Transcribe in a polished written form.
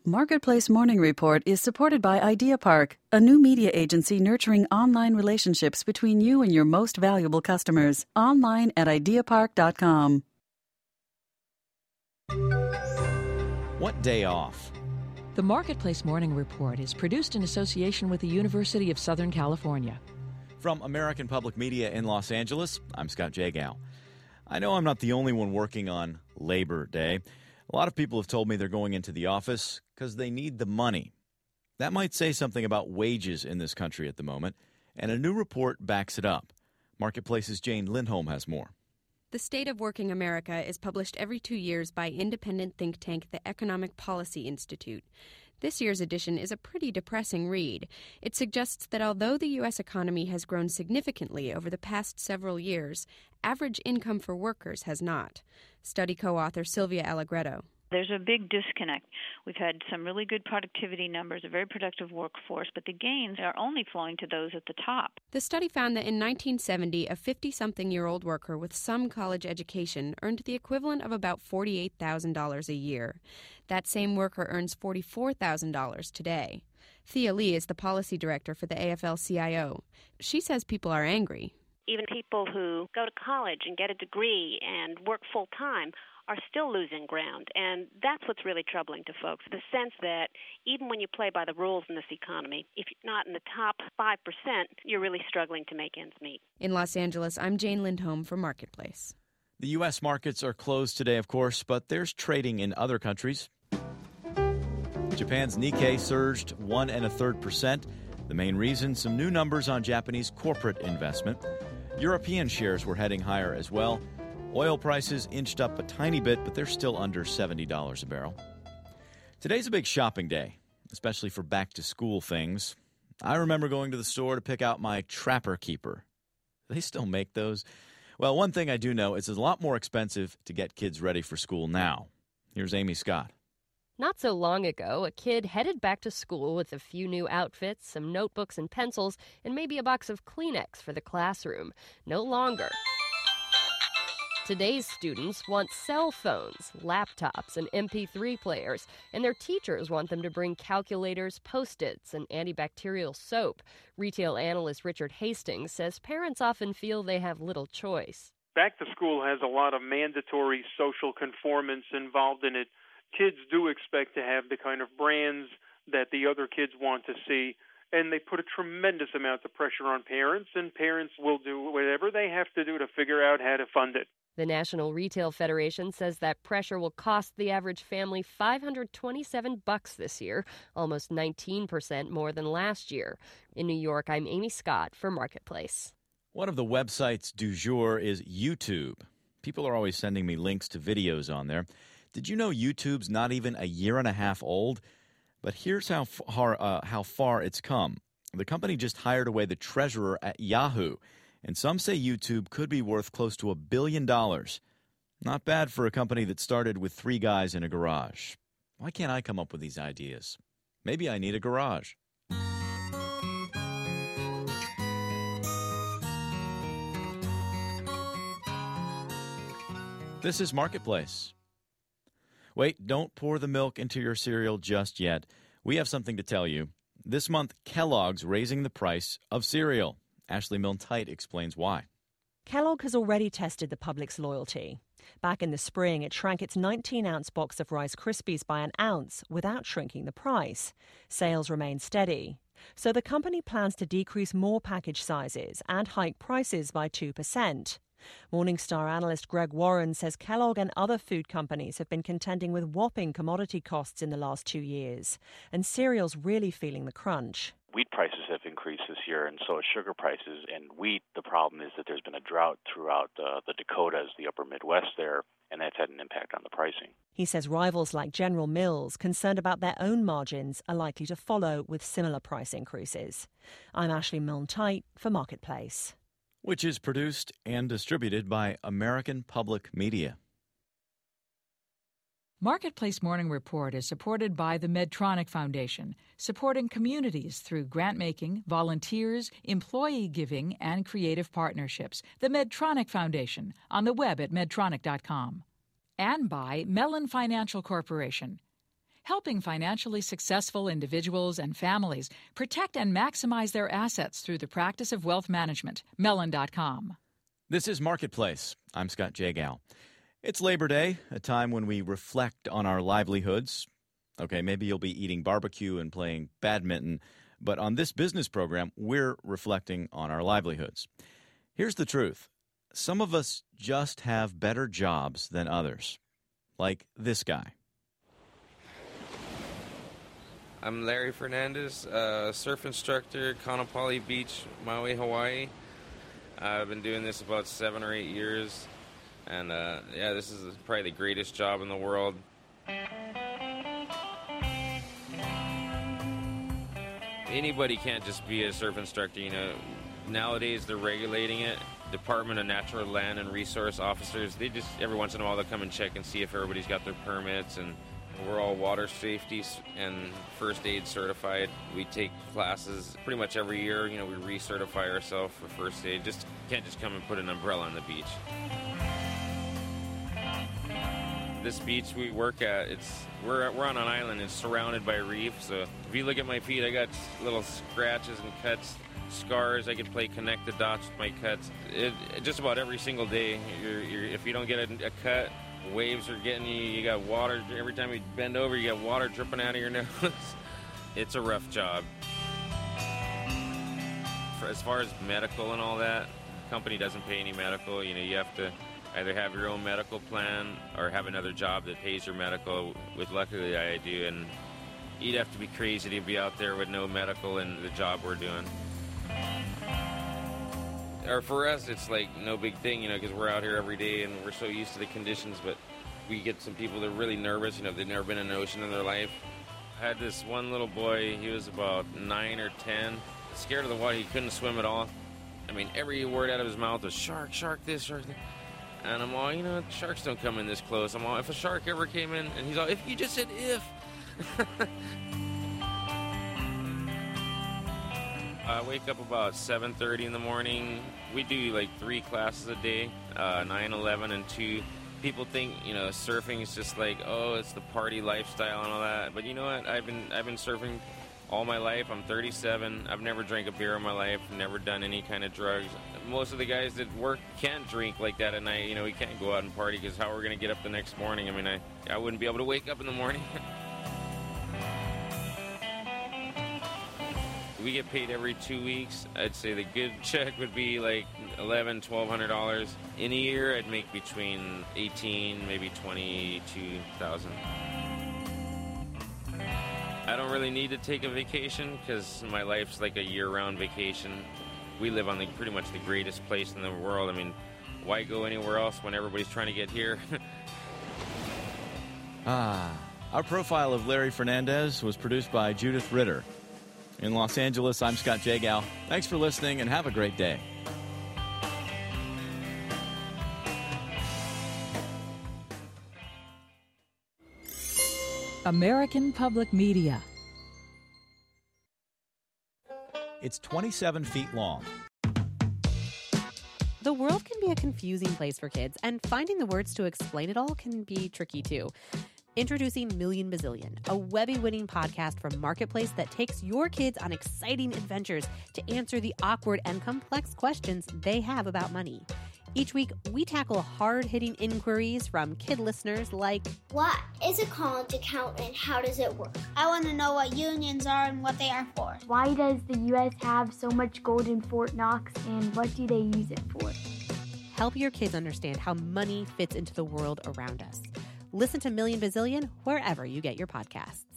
Marketplace Morning Report is supported by Idea Park, a new media agency nurturing online relationships between you and your most valuable customers. Online at ideapark.com. What day off? The Marketplace Morning Report is produced in association with the University of Southern California. From American Public Media in Los Angeles, I'm Scott Jagow. I know I'm not the only one working on Labor Day. A lot of people have told me they're going into the office because they need the money. That might say something about wages in this country at the moment, and a new report backs it up. Marketplace's Jane Lindholm has more. The State of Working America is published every 2 years by independent think tank the Economic Policy Institute. This year's edition is a pretty depressing read. It suggests that although the U.S. economy has grown significantly over the past several years, average income for workers has not. Study co-author Sylvia Allegretto. There's a big disconnect. We've had some really good productivity numbers, a very productive workforce, but the gains are only flowing to those at the top. The study found that in 1970, a 50-something-year-old worker with some college education earned the equivalent of about $48,000 a year. That same worker earns $44,000 today. Thea Lee is the policy director for the AFL-CIO. She says people are angry. Even people who go to college and get a degree and work full-time are still losing ground, and that's what's really troubling to folks, the sense that even when you play by the rules in this economy, if you're not in the top 5%, you're really struggling to make ends meet. In Los Angeles, I'm Jane Lindholm for Marketplace. The U.S. markets are closed today, of course, but there's trading in other countries. Japan's Nikkei surged 1 1/3%. The main reason, some new numbers on Japanese corporate investment. European shares were heading higher as well. Oil prices inched up a tiny bit, but they're still under $70 a barrel. Today's a big shopping day, especially for back-to-school things. I remember going to the store to pick out my Trapper Keeper. Do they still make those? Well, one thing I do know is it's a lot more expensive to get kids ready for school now. Here's Amy Scott. Not so long ago, a kid headed back to school with a few new outfits, some notebooks and pencils, and maybe a box of Kleenex for the classroom. No longer. Today's students want cell phones, laptops, and MP3 players, and their teachers want them to bring calculators, Post-its, and antibacterial soap. Retail analyst Richard Hastings says parents often feel they have little choice. Back to school has a lot of mandatory social conformance involved in it. Kids do expect to have the kind of brands that the other kids want to see, and they put a tremendous amount of pressure on parents, and parents will do whatever they have to do to figure out how to fund it. The National Retail Federation says that pressure will cost the average family $527 this year, almost 19% more than last year. In New York, I'm Amy Scott for Marketplace. One of the websites du jour is YouTube. People are always sending me links to videos on there. Did you know YouTube's not even a year and a half old? But here's how far it's come. The company just hired away the treasurer at Yahoo, and some say YouTube could be worth close to $1 billion. Not bad for a company that started with 3 guys in a garage. Why can't I come up with these ideas? Maybe I need a garage. This is Marketplace. Wait, don't pour the milk into your cereal just yet. We have something to tell you. This month, Kellogg's raising the price of cereal. Ashley Milne-Tite explains why. Kellogg has already tested the public's loyalty. Back in the spring, it shrank its 19-ounce box of Rice Krispies by an ounce without shrinking the price. Sales remain steady. So the company plans to decrease more package sizes and hike prices by 2%. Morningstar analyst Greg Warren says Kellogg and other food companies have been contending with whopping commodity costs in the last 2 years, and cereal's really feeling the crunch. Wheat prices have increased this year, and so have sugar prices. And wheat, the problem is that there's been a drought throughout the Dakotas, the upper Midwest there, and that's had an impact on the pricing. He says rivals like General Mills, concerned about their own margins, are likely to follow with similar price increases. I'm Ashley Milne-Tite for Marketplace. Which is produced and distributed by American Public Media. Marketplace Morning Report is supported by the Medtronic Foundation, supporting communities through grant-making, volunteers, employee giving, and creative partnerships. The Medtronic Foundation, on the web at medtronic.com. And by Mellon Financial Corporation, helping financially successful individuals and families protect and maximize their assets through the practice of wealth management. Mellon.com. This is Marketplace. I'm Scott Jagow. It's Labor Day, a time when we reflect on our livelihoods. Okay, maybe you'll be eating barbecue and playing badminton, but on this business program, we're reflecting on our livelihoods. Here's the truth. Some of us just have better jobs than others, like this guy. I'm Larry Fernandez, surf instructor, Kaanapali Beach, Maui, Hawaii. I've been doing this about 7 or 8 years, and this is probably the greatest job in the world. Anybody can't just be a surf instructor, you know. Nowadays, they're regulating it. Department of Natural Land and Resource officers, they just, every once in a while, they'll come and check and see if everybody's got their permits, and we're all water safety and first aid certified. We take classes pretty much every year. You know, we recertify ourselves for first aid. Just can't just come and put an umbrella on the beach. This beach we work at, we're on an island. It's surrounded by reef. So if you look at my feet, I got little scratches and cuts, scars. I can play connect the dots with my cuts. Just about every single day, if you don't get a cut, waves are getting you. You got water every time you bend over. You got water dripping out of your nose. It's a rough job. As far as medical and all that, the company doesn't pay any medical. You know, you have to either have your own medical plan or have another job that pays your medical. Which luckily I do, and you'd have to be crazy to be out there with no medical in the job we're doing. Or for us, it's like no big thing, you know, because we're out here every day and we're so used to the conditions. But we get some people that are really nervous, you know, they've never been in an ocean in their life. I had this one little boy, he was about 9 or 10, scared of the water. He couldn't swim at all. I mean, every word out of his mouth was shark, shark this, shark that. And I'm all, you know, sharks don't come in this close. I'm all, if a shark ever came in, and he's all, if you just said if. I wake up about 7:30 in the morning. We do like 3 classes a day, 9, 11, and 2. People think, you know, surfing is just like, oh, it's the party lifestyle and all that. But you know what? I've been surfing all my life. I'm 37. I've never drank a beer in my life. Never done any kind of drugs. Most of the guys that work can't drink like that at night. You know, we can't go out and party because how we're going to get up the next morning? I mean, I wouldn't be able to wake up in the morning. We get paid every 2 weeks. I'd say the good check would be like $1,100, $1,200. In a year, I'd make between $18,000, maybe $22,000. I don't really need to take a vacation because my life's like a year-round vacation. We live on pretty much the greatest place in the world. I mean, why go anywhere else when everybody's trying to get here? Our profile of Larry Fernandez was produced by Judith Ritter. In Los Angeles, I'm Scott Jagow. Thanks for listening and have a great day. American Public Media. It's 27 feet long. The world can be a confusing place for kids, and finding the words to explain it all can be tricky too. Introducing Million Bazillion, a Webby-winning podcast from Marketplace that takes your kids on exciting adventures to answer the awkward and complex questions they have about money. Each week, we tackle hard-hitting inquiries from kid listeners like, what is a college account and how does it work? I want to know what unions are and what they are for. Why does the U.S. have so much gold in Fort Knox and what do they use it for? Help your kids understand how money fits into the world around us. Listen to Million Bazillion wherever you get your podcasts.